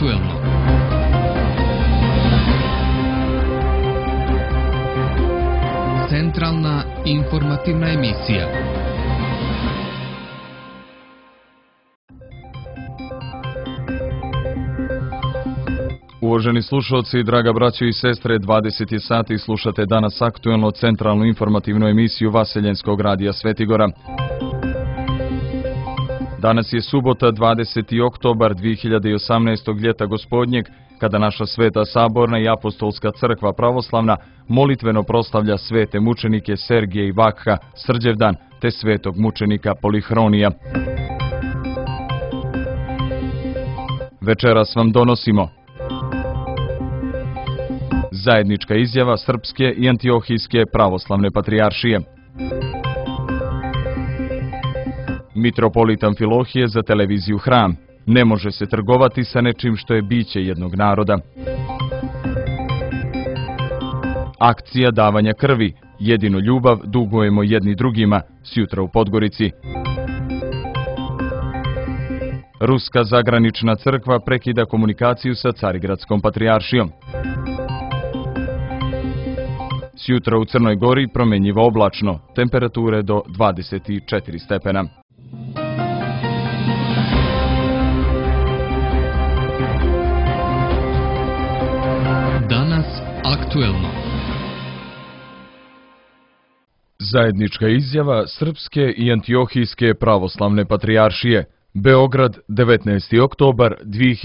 aktuelno. Centralna informativna emisija. Uvaženi slušalci, draga braćo i sestre, 20 sati slušate danas aktuelno centralnu informativnu emisiju Vaseljenskog radija Svetigora. Danas je subota, 20. oktobar 2018. ljeta gospodnjeg, kada naša Sveta Saborna i Apostolska crkva pravoslavna molitveno proslavlja svete mučenike Sergije i Vakha Srđevdan te svetog mučenika Polihronija. Večeras vam donosimo zajednička izjava Srpske i Antiohijske pravoslavne patrijaršije. Mitropolit Amfilohije za televiziju Hram: ne može se trgovati sa nečim što je biće jednog naroda. Akcija davanja krvi: jedinu ljubav dugujemo jedni drugima, sjutra u Podgorici. Ruska zagranična crkva prekida komunikaciju sa Carigradskom patrijaršijom. Sjutra u Crnoj Gori promenjivo oblačno, temperature do 24 stepena. Danas aktuelno. Zajednička izjava Srpske i Antiohijske pravoslavne patrijaršije. Beograd, 19. oktobar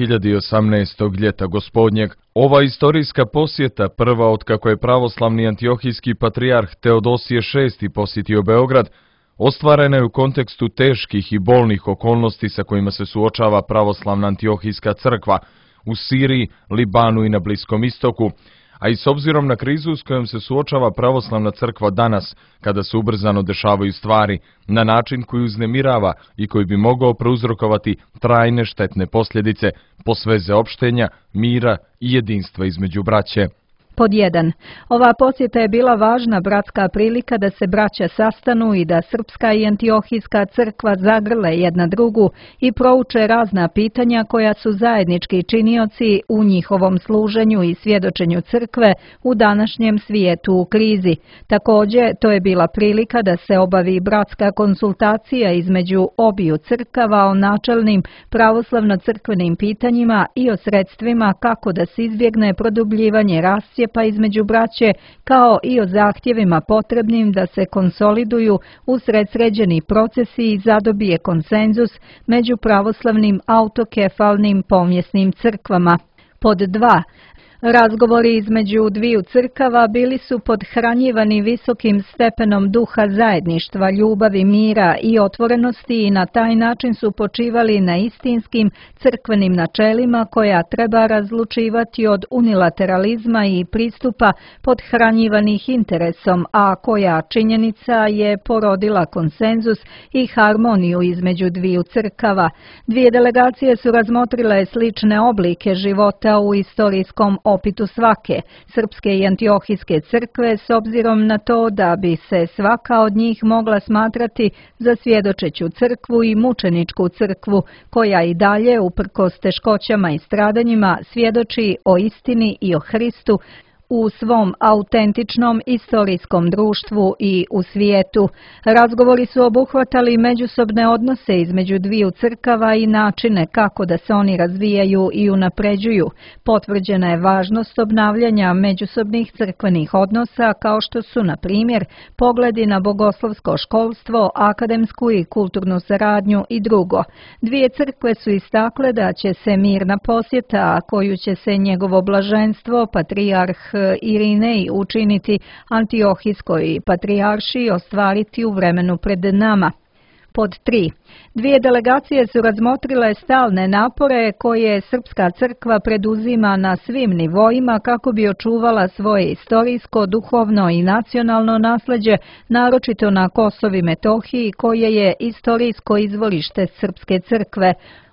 2018. ljeta gospodnjeg. Ova istorijska posjeta, prva otkako je pravoslavni antiohijski patrijarh Teodosije VI posjetio Beograd, ostvarena je u kontekstu teških i bolnih okolnosti sa kojima se suočava pravoslavna antiohijska crkva u Siriji, Libanu i na Bliskom istoku, a i s obzirom na krizu s kojom se suočava pravoslavna crkva danas, kada se ubrzano dešavaju stvari na način koji uznemirava i koji bi mogao prouzrokovati trajne štetne posljedice po sveze opštenja, mira i jedinstva između braće. Pod 1. Ova posjeta je bila važna bratska prilika da se braća sastanu i da Srpska i Antiohijska crkva zagrle jedna drugu i prouče razna pitanja koja su zajednički činioci u njihovom služenju i svjedočenju crkve u današnjem svijetu u krizi. Također, to je bila prilika da se obavi bratska konsultacija između obiju crkava o načelnim pravoslavno-crkvenim pitanjima i o sredstvima kako da se izbjegne produbljivanje rascjepa između braće, kao i o zahtjevima potrebnim da se konsoliduju usred sređeni procesi i zadobije konsenzus među pravoslavnim autokefalnim pomjesnim crkvama. Pod 2. Razgovori između dviju crkava bili su podhranjivani visokim stepenom duha zajedništva, ljubavi, mira i otvorenosti i na taj način su počivali na istinskim crkvenim načelima koja treba razlučivati od unilateralizma i pristupa podhranjivanih interesom, a koja činjenica je porodila konsenzus i harmoniju između dviju crkava. Dvije delegacije su razmotrile slične oblike života u istorijskom opitu svake, Srpske i Antiohijske crkve, s obzirom na to da bi se svaka od njih mogla smatrati za svjedočeću crkvu i mučeničku crkvu, koja i dalje, uprkos teškoćama i stradanjima, svjedoči o istini i o Hristu u svom autentičnom istorijskom društvu i u svijetu. Razgovori su obuhvatali međusobne odnose između dviju crkava i načine kako da se oni razvijaju i unapređuju. Potvrđena je važnost obnavljanja međusobnih crkvenih odnosa, kao što su, na primjer, pogledi na bogoslovsko školstvo, akademsku i kulturnu saradnju i drugo. Dvije crkve su istakle da će se mirna posjeta, koju će se njegovo blaženstvo, patrijarh Irinej učiniti Antiohijskoj patrijaršiji, ostvariti u vremenu pred nama. Pod 3. Dvije delegacije su razmotrile stalne napore koje Srpska crkva preduzima na svim nivoima kako bi očuvala svoje istorijsko, duhovno i nacionalno nasleđe, naročito na Kosovu i Metohiji, koje je istorijsko izvorište Srpske crkve.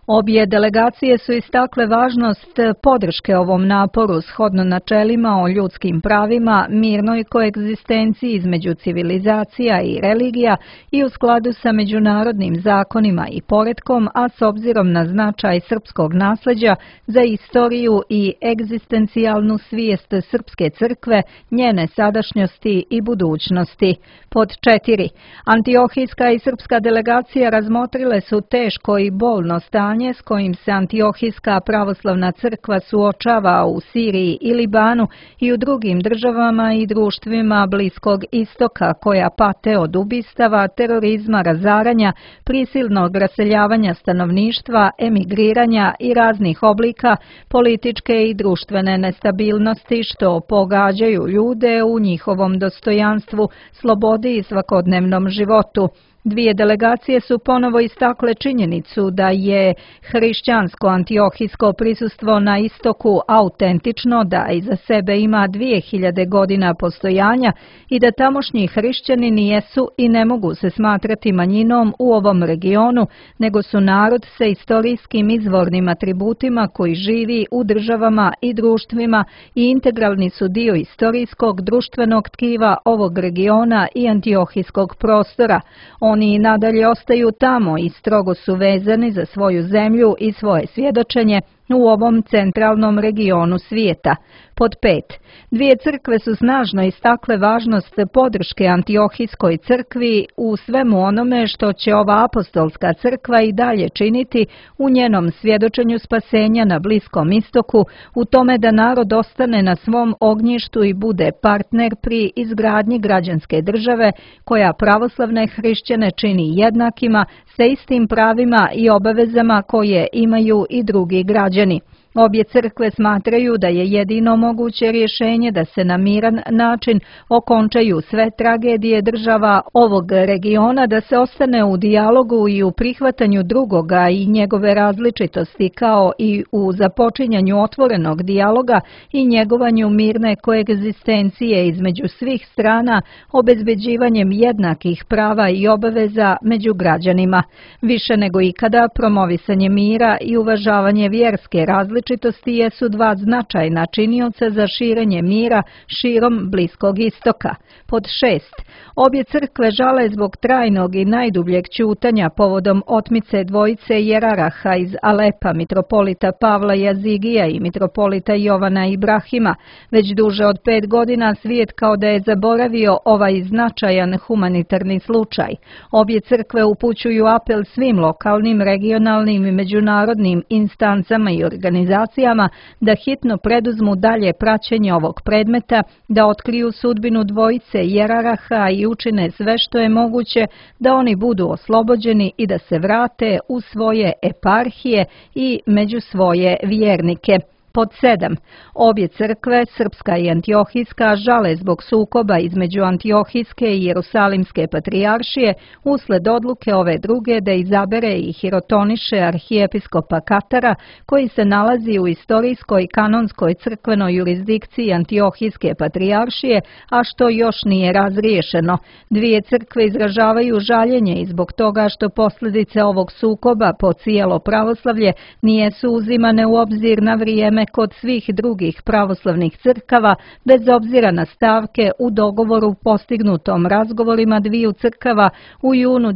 Obje delegacije su istakle važnost podrške ovom naporu shodno načelima o ljudskim pravima, mirnoj koegzistenciji između civilizacija i religija i u skladu sa međunarodnim zakonima i poretkom, a s obzirom na značaj srpskog nasleđa za istoriju i egzistencijalnu svijest Srpske crkve, njene sadašnjosti i budućnosti. Pod 4. Antiohijska i srpska delegacija razmotrile su teško i bolno stanje s kojim se Antiohijska pravoslavna crkva suočava u Siriji i Libanu i u drugim državama i društvima Bliskog istoka koja pate od ubistava, terorizma, razaranja, prisilnog raseljavanja stanovništva, emigriranja i raznih oblika političke i društvene nestabilnosti što pogađaju ljude u njihovom dostojanstvu, slobodi i svakodnevnom životu. Dvije delegacije su ponovo istakle činjenicu da je hrišćansko antiohijsko prisustvo na istoku autentično, da iza sebe ima 2000 godina postojanja i da tamošnji hrišćani nijesu i ne mogu se smatrati manjinom u ovom regionu, nego su narod sa istorijskim izvornim atributima koji živi u državama i društvima i integralni su dio istorijskog društvenog tkiva ovog regiona i antiohijskog prostora. Oni i nadalje ostaju tamo i strogo su vezani za svoju zemlju i svoje svjedočenje u ovom centralnom regionu svijeta. Pod 5. Dvije crkve su snažno istakle važnost podrške Antiohijskoj crkvi u svemu onome što će ova apostolska crkva i dalje činiti u njenom svjedočenju spasenja na Bliskom istoku, u tome da narod ostane na svom ognjištu i bude partner pri izgradnji građanske države koja pravoslavne hrišćane čini jednakima sa istim pravima i obavezama koje imaju i drugi građani. Obje crkve smatraju da je jedino moguće rješenje da se na miran način okončaju sve tragedije država ovog regiona, da se ostane u dijalogu i u prihvatanju drugoga i njegove različitosti, kao i u započinjanju otvorenog dijaloga i njegovanju mirne koegzistencije između svih strana, obezbeđivanjem jednakih prava i obaveza među građanima. Više nego ikada promovisanje mira i uvažavanje vjerske različitosti jesu dva značajna činioca za širenje mira širom Bliskog istoka. Pod 6. Obje crkve žale zbog trajnog i najdubljeg ćutanja povodom otmice dvojice jeraraha iz Alepa, mitropolita Pavla Jazigija i mitropolita Jovana Ibrahima. Već duže od 5 godina svijet kao da je zaboravio ovaj značajan humanitarni slučaj. Obje crkve upućuju apel svim lokalnim, regionalnim i međunarodnim instancama i organizacijama da hitno preduzmu dalje praćenje ovog predmeta, da otkriju sudbinu dvojice jeraraha i učine sve što je moguće da oni budu oslobođeni i da se vrate u svoje eparhije i među svoje vjernike. Pod 7. Obje crkve, srpska i antiohijska, žale zbog sukoba između Antiohijske i Jerusalimske patrijaršije uslijed odluke ove druge da izabere i hirotoniše arhijepiskopa Katara, koji se nalazi u istorijskoj kanonskoj crkvenoj jurisdikciji Antiohijske patrijaršije, a što još nije razriješeno. Dvije crkve izražavaju žaljenje i zbog toga što posljedice ovog sukoba po cijelo pravoslavlje nijesu uzimane u obzir na vrijeme kod svih drugih pravoslavnih crkava, bez obzira na stavke u dogovoru postignutom razgovorima dviju crkava u junu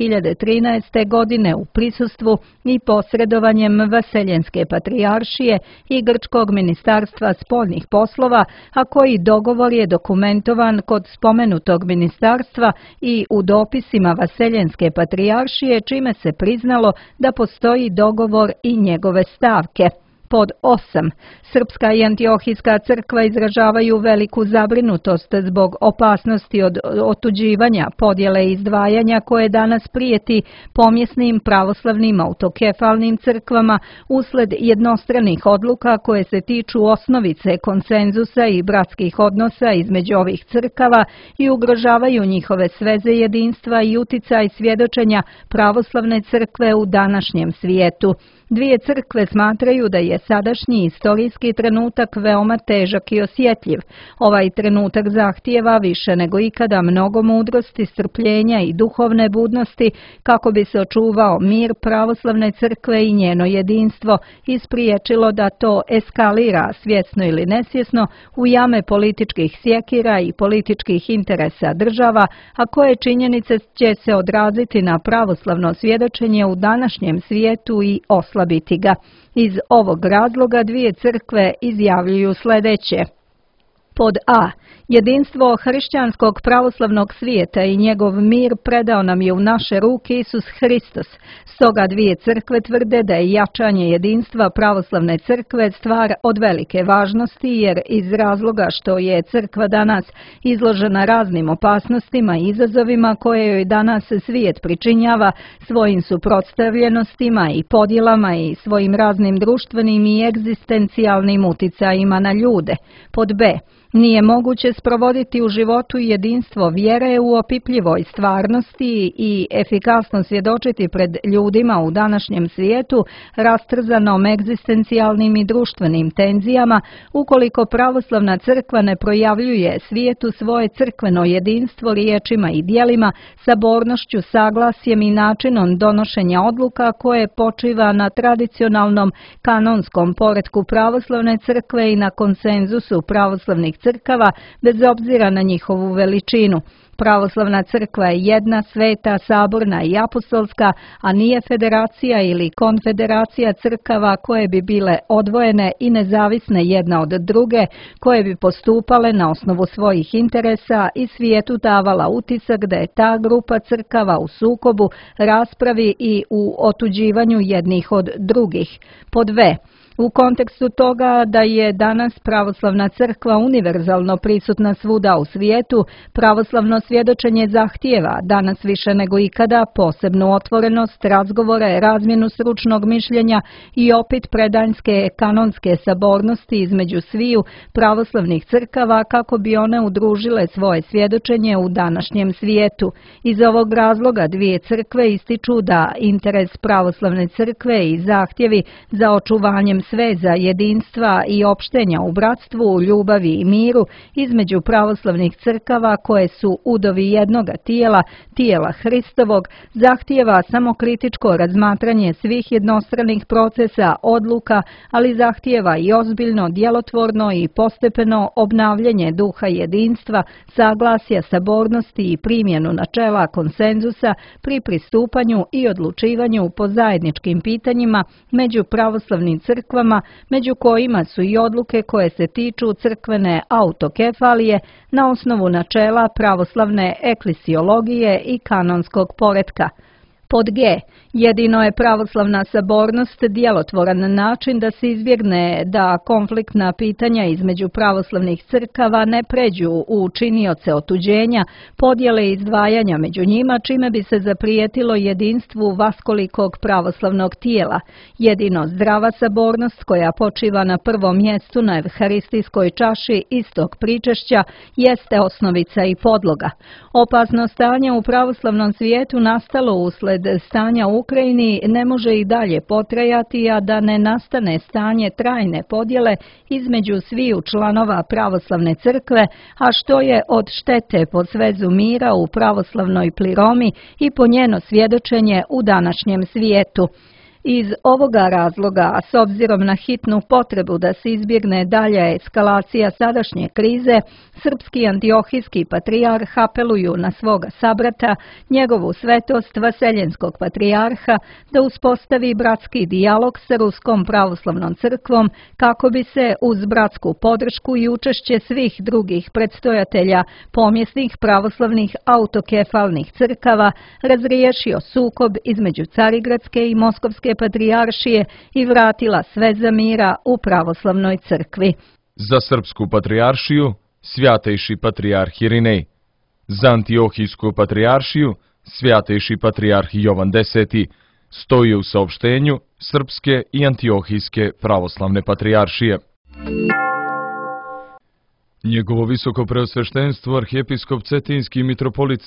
2013. godine u prisustvu i posredovanjem Vaseljenske patrijaršije i Grčkog ministarstva spoljnih poslova, a koji dogovor je dokumentovan kod spomenutog ministarstva i u dopisima Vaseljenske patrijaršije, čime se priznalo da postoji dogovor i njegove stavke. Pod 8. Srpska i Antiohijska crkva izražavaju veliku zabrinutost zbog opasnosti od otuđivanja, podjele i izdvajanja koje danas prijeti pomjesnim pravoslavnim autokefalnim crkvama usled jednostranih odluka koje se tiču osnovice konsenzusa i bratskih odnosa između ovih crkava i ugrožavaju njihove sveze jedinstva i uticaj svjedočenja pravoslavne crkve u današnjem svijetu. Dvije crkve smatraju da je je sadašnji istorijski trenutak veoma težak i osjetljiv. Ovaj trenutak zahtijeva više nego ikada mnogo mudrosti, strpljenja i duhovne budnosti kako bi se očuvao mir pravoslavne crkve i njeno jedinstvo i spriječilo da to eskalira, svjesno ili nesvjesno, u jame političkih sjekira i političkih interesa država, a koje činjenice će se odraziti na pravoslavno svjedočenje u današnjem svijetu i oslabiti ga. Iz ovog razloga dvije crkve izjavljuju sljedeće. Pod A. Jedinstvo hrišćanskog pravoslavnog svijeta i njegov mir predao nam je u naše ruke Isus Hristos. Stoga dvije crkve tvrde da je jačanje jedinstva pravoslavne crkve stvar od velike važnosti, jer iz razloga što je crkva danas izložena raznim opasnostima i izazovima koje joj danas svijet pričinjava svojim suprotstavljenostima i podjelama i svojim raznim društvenim i egzistencijalnim uticajima na ljude. Pod B. Nije moguće sprovoditi u životu jedinstvo vjere u opipljivoj stvarnosti i efikasno svjedočiti pred ljudima u današnjem svijetu rastrzanom egzistencijalnim i društvenim tenzijama ukoliko pravoslavna crkva ne projavljuje svijetu svoje crkveno jedinstvo riječima i djelima, sabornošću, saglasjem i načinom donošenja odluka koje počiva na tradicionalnom kanonskom poretku pravoslavne crkve i na konsenzusu pravoslavnih crkava bez obzira na njihovu veličinu. Pravoslavna crkva je jedna, sveta, saborna i apostolska, a nije federacija ili konfederacija crkava koje bi bile odvojene i nezavisne jedna od druge, koje bi postupale na osnovu svojih interesa i svijetu davala utisak da je ta grupa crkava u sukobu, raspravi i u otuđivanju jednih od drugih. Pod V. U kontekstu toga da je danas pravoslavna crkva univerzalno prisutna svuda u svijetu, pravoslavno svjedočenje zahtijeva danas više nego ikada posebnu otvorenost, razgovore, razmjenu stručnog mišljenja i opet predanjske kanonske sabornosti između sviju pravoslavnih crkava kako bi one udružile svoje svjedočenje u današnjem svijetu. Iz ovog razloga dvije crkve ističu da interes pravoslavne crkve i zahtjevi za očuvanjem sveza, jedinstva i opštenja u bratstvu, ljubavi i miru između pravoslavnih crkava koje su udovi jednoga tijela, tijela Hristovog, zahtijeva samo kritičko razmatranje svih jednostranih procesa, odluka, ali zahtijeva i ozbiljno, djelotvorno i postepeno obnavljanje duha jedinstva, saglasja, sabornosti i primjenu načela konsenzusa pri pristupanju i odlučivanju po zajedničkim pitanjima među pravoslavnim crkvama, među kojima su i odluke koje se tiču crkvene autokefalije na osnovu načela pravoslavne eklesiologije i kanonskog poretka. Pod G. Jedino je pravoslavna sabornost djelotvoran način da se izbjegne da konfliktna pitanja između pravoslavnih crkava ne pređu u činioce otuđenja, podjele i izdvajanja među njima, čime bi se zaprijetilo jedinstvu vaskolikog pravoslavnog tijela. Jedino zdrava sabornost koja počiva na prvom mjestu na evharistijskoj čaši istog pričešća jeste osnovica i podloga. Opasno stanje u pravoslavnom svijetu nastalo uslijed stanja u Ukrajini ne može i dalje potrajati, a da ne nastane stanje trajne podjele između sviju članova pravoslavne crkve, a što je od štete po svezu mira u pravoslavnoj pliromi i po njeno svjedočenje u današnjem svijetu. Iz ovoga razloga, a s obzirom na hitnu potrebu da se izbjegne dalja eskalacija sadašnje krize, srpski antiohijski patrijarh apeluju na svoga sabrata, njegovu svetost Vaseljenskog patrijarha, da uspostavi bratski dijalog sa Ruskom pravoslavnom crkvom kako bi se uz bratsku podršku i učešće svih drugih predstojatelja pomjesnih pravoslavnih autokefalnih crkava razriješio sukob između Carigradske i Moskovske patrijaršije i vratila sveza mira u pravoslavnoj crkvi. Za srpsku patrijaršiju svjatejši patrijarh Irinej, za antiohijsku patrijaršiju svjatejši patrijarh Jovan X stoji u saopštenju srpske i antiohijske pravoslavne patrijaršije. Njegovo visoko preosveštenstvo arhijepiskop Cetinski i mitropolit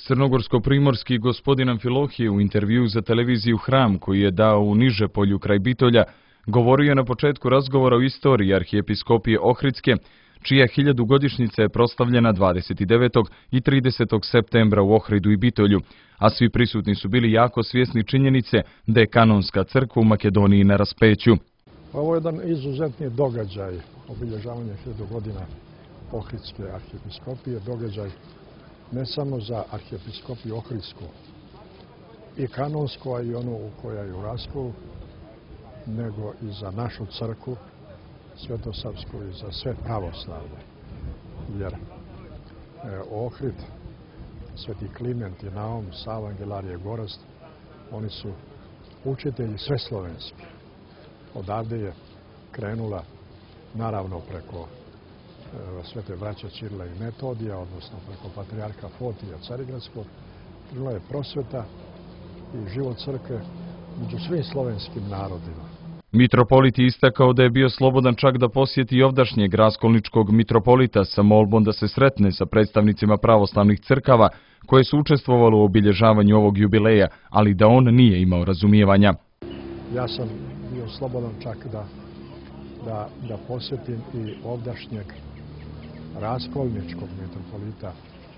Crnogorsko-primorski gospodin Amfilohije u intervju za televiziju Hram koji je dao u Nižepolju kraj Bitolja govorio je na početku razgovora o istoriji arhijepiskopije Ohridske, čija 1000-godišnjica je proslavljena 29. i 30. septembra u Ohridu i Bitolju, a svi prisutni su bili jako svjesni činjenice da je kanonska crkva u Makedoniji na raspeću. Ovo je jedan izuzetni događaj, obilježavanje 1000 godina Ohridske arhijepiskopije, događaj ne samo za arhijepiskopiju Ohridsku i kanonsku, a i onu u koja je u raskolu, nego i za našu crkvu, svetosavsku i za sve pravoslavne. Jer Ohrid, Sveti Kliment i Naum, Sava, Angelarije, Gorazd, oni su učitelji sveslovenski. Odavde je krenula, naravno preko svete braće Ćirila i Metodija, odnosno preko patrijarha Fotija Carigradskog, krenula je prosveta i život crkve među svim slovenskim narodima. Mitropolit je istakao da je bio slobodan čak da posjeti ovdašnjeg raskolničkog mitropolita sa molbom da se sretne sa predstavnicima pravoslavnih crkava koje su učestvovali u obilježavanju ovog jubileja, ali da on nije imao razumijevanja. Ja sam bio slobodan čak da posjetim i ovdašnjeg raskolničkog mitropolita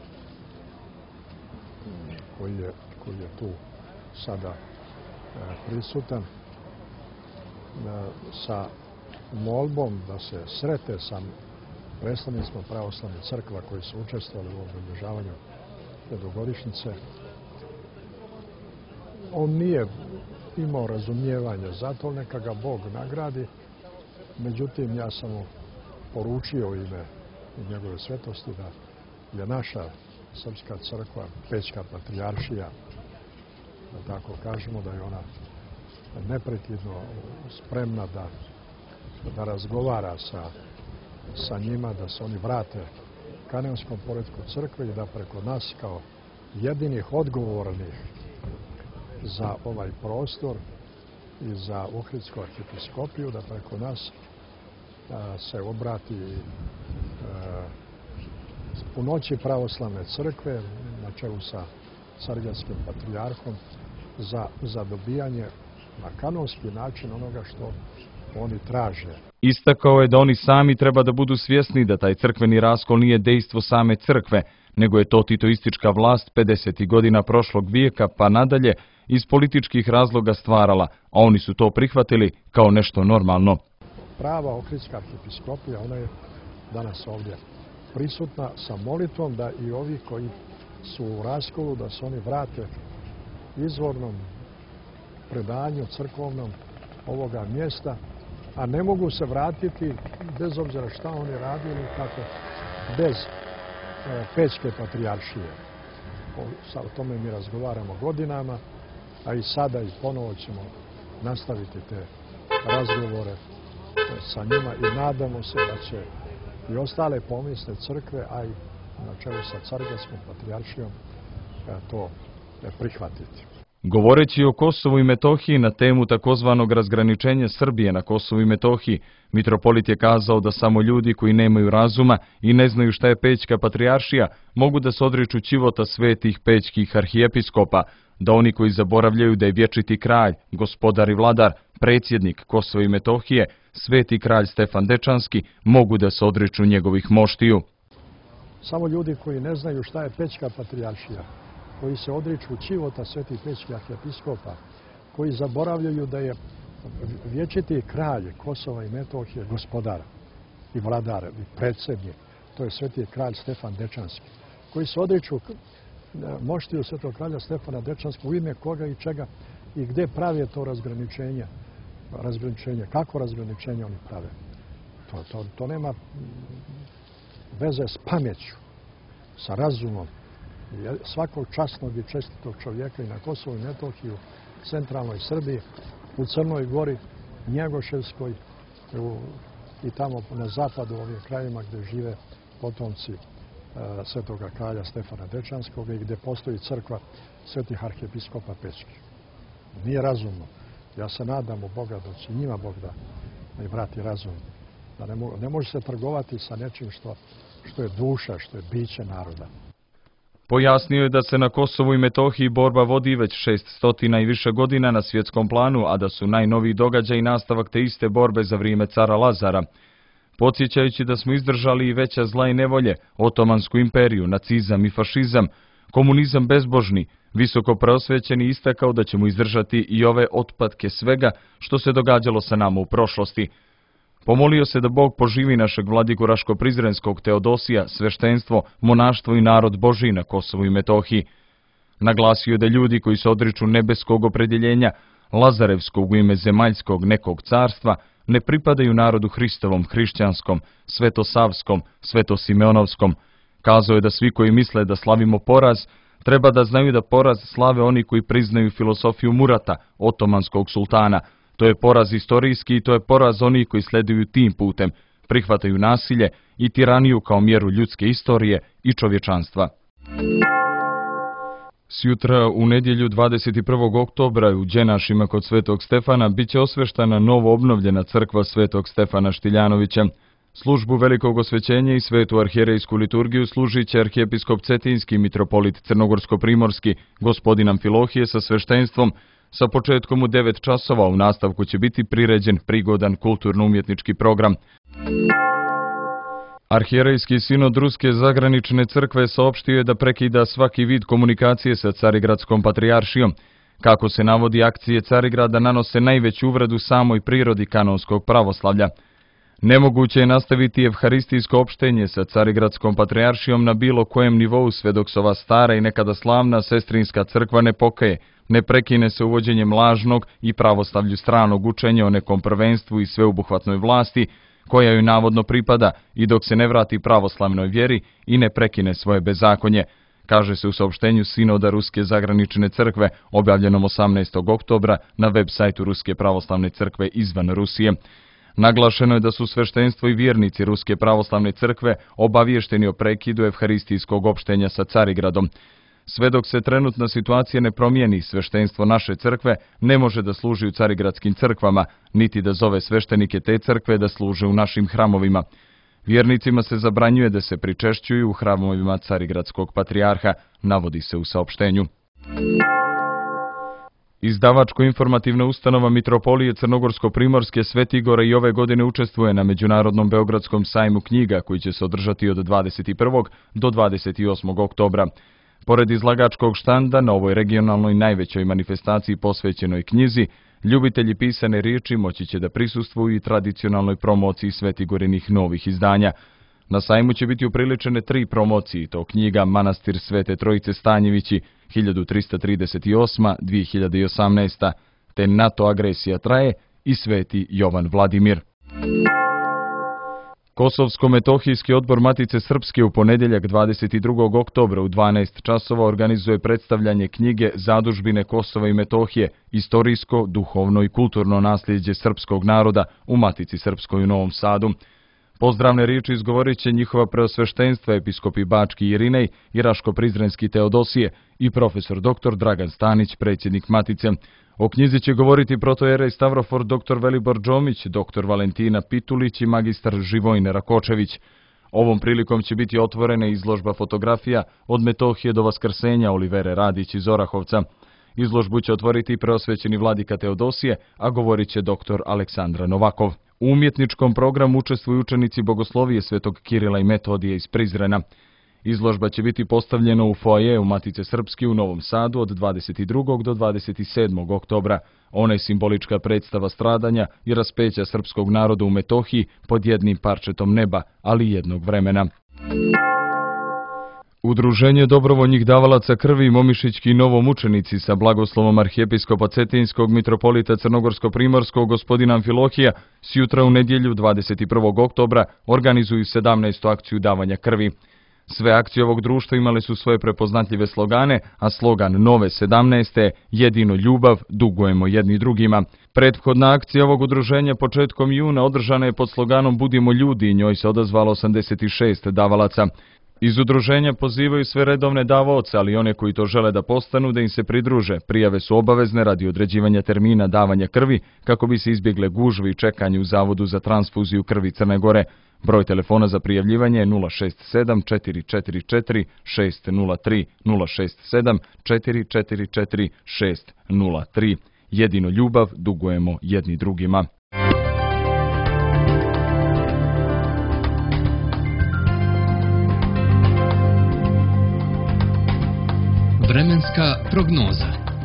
koji je tu sada prisutan, sa molbom da se srete sa predstavnicima pravoslavne crkva koji su učestvovali u obilježavanju 1000-godišnjice. On nije imao razumijevanja, zato neka ga Bog nagradi. Međutim, ja sam mu poručio u ime njegove svetosti da je naša srpska crkva, Pećka patrijaršija, da tako kažemo, da je ona neprekidno spremna da razgovara sa njima, da se oni vrate kanonskom poretku crkve i da preko nas kao jedinih odgovornih za ovaj prostor i za Ohridsku arhijepiskopiju, da preko nas se obrati punoći pravoslavne crkve na čelu sa Carigradskim patrijarhom za dobijanje na kanonski način onoga što oni traže. Istakao je da oni sami treba da budu svjesni da taj crkveni raskol nije dejstvo same crkve, nego je to titoistička vlast 50. godina prošlog vijeka pa nadalje iz političkih razloga stvarala, a oni su to prihvatili kao nešto normalno. Prava Ohridska arhijepiskopija, ona je danas ovdje prisutna sa molitvom da i ovi koji su u raskolu, da se oni vrate izvornom predanju crkvovnom ovoga mjesta, a ne mogu se vratiti, bez obzira šta oni radili, tako, bez Pećke patrijaršije. O tome mi razgovaramo godinama, a i sada i ponovo ćemo nastaviti te razgovore sa njima i nadamo se da će i ostale pomisne crkve, a i na čelu sa Carigradskom patrijaršijom to prihvatiti. Govoreći o Kosovu i Metohiji na temu takozvanog razgraničenja Srbije na Kosovu i Metohiji, mitropolit je kazao da samo ljudi koji nemaju razuma i ne znaju šta je Pećka patrijaršija mogu da se odriču ćivota svetih pećkih arhijepiskopa, da oni koji zaboravljaju da je vječiti kralj, gospodar i vladar, predsjednik Kosova i Metohije, sveti kralj Stefan Dečanski, mogu da se odriču njegovih moštiju. Samo ljudi koji ne znaju šta je Pećka patrijaršija, koji se odriču ćivota svetih pećkih arhijepiskopa, koji zaboravljaju da je vječiti kralj Kosova i Metohije gospodar i vladar i predsjednik, to je sveti kralj Stefan Dečanski, koji se odriču moštiju svetog kralja Stefana Dečanskog u ime koga i čega i gdje prave to razgraničenje, kako razgraničenje oni prave. To nema veze s pameću, sa razumom svakog časnog i čestitog čovjeka i na Kosovu i Metohiju, centralnoj Srbiji, u Crnoj Gori, Njegoševskoj i tamo na zapadu ovim krajima gdje žive potomci svetoga kralja Stefana Dečanskog i gdje postoji crkva svetih arhijepiskopa pećkih. Nije razumno. Ja se nadam u Boga da će njima Bog da im vrati razum. Da ne može se trgovati sa nečim što je duša, što je biće naroda. Pojasnio je da se na Kosovu i Metohiji borba vodi već 600 i više godina na svjetskom planu, a da su najnoviji događaji nastavak te iste borbe za vrijeme cara Lazara. Podsjećajući da smo izdržali i veća zla i nevolje, Otomansku imperiju, nacizam i fašizam, komunizam bezbožni, visoko preosvećeni istakao da ćemo izdržati i ove otpadke svega što se događalo sa nama u prošlosti. Pomolio se da Bog poživi našeg vladiku Raško-Prizrenskog Teodosija, sveštenstvo, monaštvo i narod Božji na Kosovu i Metohiji. Naglasio je da ljudi koji se odriču nebeskog opredjeljenja, Lazarevskog u ime zemaljskog nekog carstva, ne pripadaju narodu Hristovom, hrišćanskom, svetosavskom, svetosimeonovskom. Kazao je da svi koji misle da slavimo poraz, treba da znaju da poraz slave oni koji priznaju filosofiju Murata, otomanskog sultana. To je poraz istorijski i to je poraz onih koji sleduju tim putem, prihvataju nasilje i tiraniju kao mjeru ljudske istorije i čovječanstva. Sjutra u nedjelju 21. oktobra u Đenašima kod Svetog Stefana bit će osveštana novo obnovljena crkva Svetog Stefana Štiljanovića. Službu velikog osvećenja i svetu arhijerejsku liturgiju služit će arhijepiskop Cetinski mitropolit Crnogorsko-Primorski, gospodin Amfilohije sa sveštenstvom. Sa početkom u 9 časova u nastavku će biti priređen prigodan kulturno-umjetnički program. Arhijerejski sinod Ruske zagranične crkve saopštio je da prekida svaki vid komunikacije sa Carigradskom patrijaršijom. Kako se navodi, akcije Carigrada nanose najveću uvredu samoj prirodi kanonskog pravoslavlja. Nemoguće je nastaviti evharistijsko opštenje sa Carigradskom patrijaršijom na bilo kojem nivou sve dok se ova stara i nekada slavna sestrinska crkva ne pokaje, ne prekine se uvođenjem lažnog i pravoslavlju stranog učenja o nekom prvenstvu i sveobuhvatnoj vlasti, koja joj navodno pripada, i dok se ne vrati pravoslavnoj vjeri i ne prekine svoje bezakonje, kaže se u saopštenju Sinoda Ruske zagranične crkve, objavljenom 18. oktobra na web sajtu Ruske pravoslavne crkve izvan Rusije. Naglašeno je da su sveštenstvo i vjernici Ruske pravoslavne crkve obaviješteni o prekidu evharistijskog opštenja sa Carigradom. Sve dok se trenutna situacija ne promijeni, sveštenstvo naše crkve ne može da služi u carigradskim crkvama, niti da zove sveštenike te crkve da služe u našim hramovima. Vjernicima se zabranjuje da se pričešćuju u hramovima Carigradskog patrijarha, navodi se u saopštenju. Izdavačko-informativna ustanova Mitropolije Crnogorsko-Primorske Sveti Gore i ove godine učestvuje na Međunarodnom Beogradskom sajmu knjiga koji će se održati od 21. do 28. oktobra. Pored izlagačkog štanda na ovoj regionalnoj najvećoj manifestaciji posvećenoj knjizi, ljubitelji pisane riječi moći će da prisustvuju i tradicionalnoj promociji Svetigorinih novih izdanja. Na sajmu će biti upriličene 3 promocije, to knjiga Manastir Svete Trojice Stanjevići 1338-2018, te NATO agresija traje i Sveti Jovan Vladimir. Kosovsko-metohijski odbor Matice Srpske u ponedjeljak 22. oktobra u 12 časova organizuje predstavljanje knjige Zadužbine Kosova i Metohije, istorijsko, duhovno i kulturno nasljeđe srpskog naroda u Matici Srpskoj u Novom Sadu. Pozdravne riječi izgovorit će njihova preosveštenstva episkopi Bački Irinej i Raško-Prizrenski Teodosije i profesor dr. Dragan Stanić, predsjednik Matice. O knjizi će govoriti protojerej Stavrofor dr. Velibor Džomić, dr. Valentina Pitulić i magistar Živojne Rakočević. Ovom prilikom će biti otvorena izložba fotografija od Metohije do Vaskrsenja Olivere Radić iz Orahovca. Izložbu će otvoriti preosvećeni vladika Teodosije, a govorit će dr. Aleksandra Novakov. U umjetničkom programu učestvuju učenici bogoslovije Svetog Kirila i Metodije iz Prizrena. Izložba će biti postavljena u foaje u Matice Srpske u Novom Sadu od 22. do 27. oktobra. Ona je simbolička predstava stradanja i raspeća srpskog naroda u Metohiji pod jednim parčetom neba, ali jednog vremena. Udruženje dobrovoljnih davalaca krvi Momišićki novomučenici sa blagoslovom arhijepiskopa Cetinskog mitropolita Crnogorsko-Primorskog gospodina Amfilohija sjutra u nedjelju 21. oktobra organizuju 17. akciju davanja krvi. Sve akcije ovog društva imale su svoje prepoznatljive slogane, a slogan nove 17. jedino ljubav, dugujemo jedni drugima. Prethodna akcija ovog udruženja početkom juna održana je pod sloganom Budimo ljudi i njoj se odazvalo 86 davalaca. Iz udruženja pozivaju sve redovne davaoce, ali i one koji to žele da postanu, da im se pridruže. Prijave su obavezne radi određivanja termina davanja krvi, kako bi se izbjegle gužve i čekanje u Zavodu za transfuziju krvi Crne Gore. Broj telefona za prijavljivanje je 067 444 603, 067 444 603. Jedino ljubav dugujemo jedni drugima. Vremenska prognoza.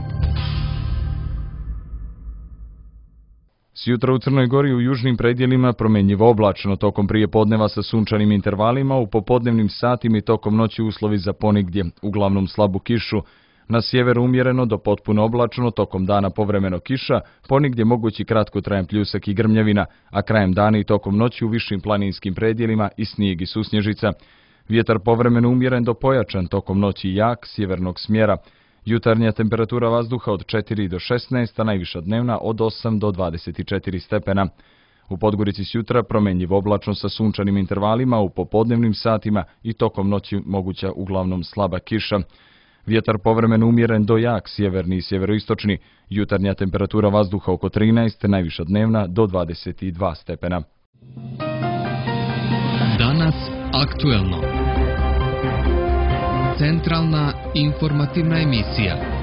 Sjutra u Crnoj Gori u južnim predjelima promjenjivo oblačno, tokom prijepodneva sa sunčanim intervalima, u popodnevnim satima i tokom noći uslovi za ponigdje, uglavnom slabu kišu. Na sjeveru umjereno do potpuno oblačno, tokom dana povremeno kiša, ponigdje mogući kratkotrajan pljusak i grmljavina, a krajem dana i tokom noći u višim planinskim predjelima i snijeg i susnježica. Vjetar povremeno umjeren do pojačan, tokom noći jak, sjevernog smjera. Jutarnja temperatura vazduha od 4 do 16, a najviša dnevna od 8 do 24 stepena. U Podgorici sjutra promjenjivo oblačno sa sunčanim intervalima, u popodnevnim satima i tokom noći moguća uglavnom slaba kiša. Vjetar povremeno umjeren do jak, sjeverni i sjeveroistočni. Jutarnja temperatura vazduha oko 13, najviša dnevna do 22 stepena. Danas aktuelno. Centralna informativna emisija.